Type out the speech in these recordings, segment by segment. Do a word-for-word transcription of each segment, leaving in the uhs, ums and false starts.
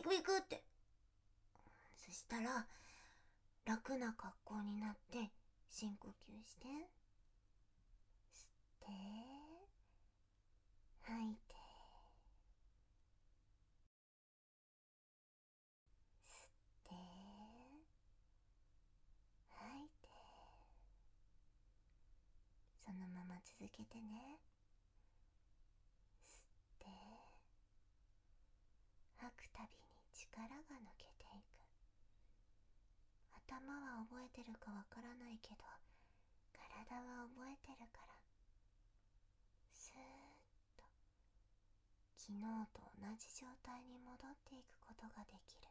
く行くって。そしたら、楽な格好になって深呼吸して。吸って、吐いて。吸って、吐いて。そのまま続けてね。吸って、吐くたびに力が抜けていく。頭は覚えてるかわからないけど、体は覚えてるから、スーッと昨日と同じ状態に戻っていくことができる。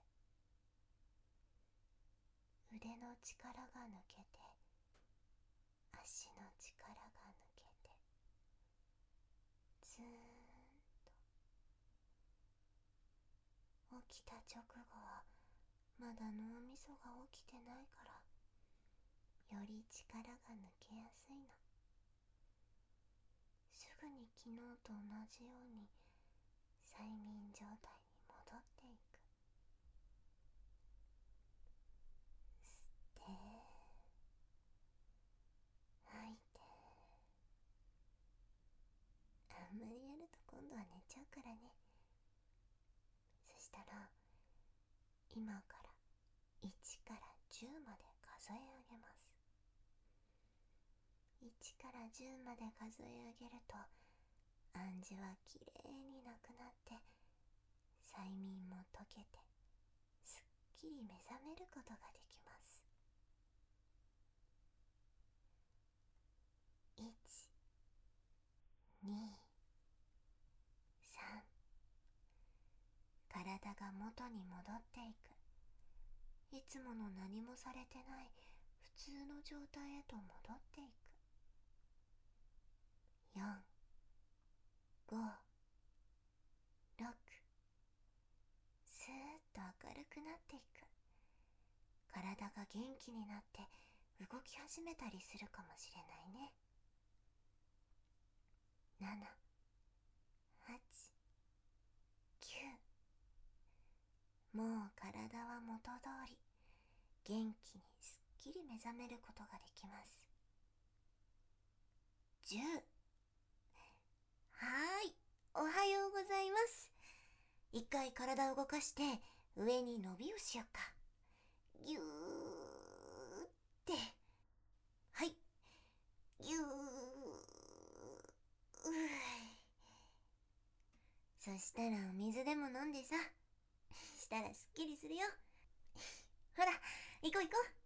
腕の力が抜けて、足の力が抜けて、ずーんと。起きた直後はまだ脳みそが起きてないから、より力が抜けやすいの。すぐに昨日と同じように催眠状態に戻っていく。吸って、吐いて。あんまりやると今度は寝ちゃうからね。そしたら、今からいちからじゅうまで数え上げます。いちからじゅうまで数え上げると、暗示はきれいになくなって、催眠も解けて、すっきり目覚めることができます。いち、に、さん。体が元に戻っていく。いつもの何もされてない普通の状態へと戻っていく。よん、ご、ろく。スーッと明るくなっていく。体が元気になって動き始めたりするかもしれないね。なな、はち、きゅう。もう体は元通り、元気にすっきり目覚めることができます。じゅう。はーい、おはようございます。一回体を動かして上に伸びをしようか。ぎゅーって。はい。ぎゅー。うー。そしたらお水でも飲んでさ。したらすっきりするよ。ほら、行こう行こう。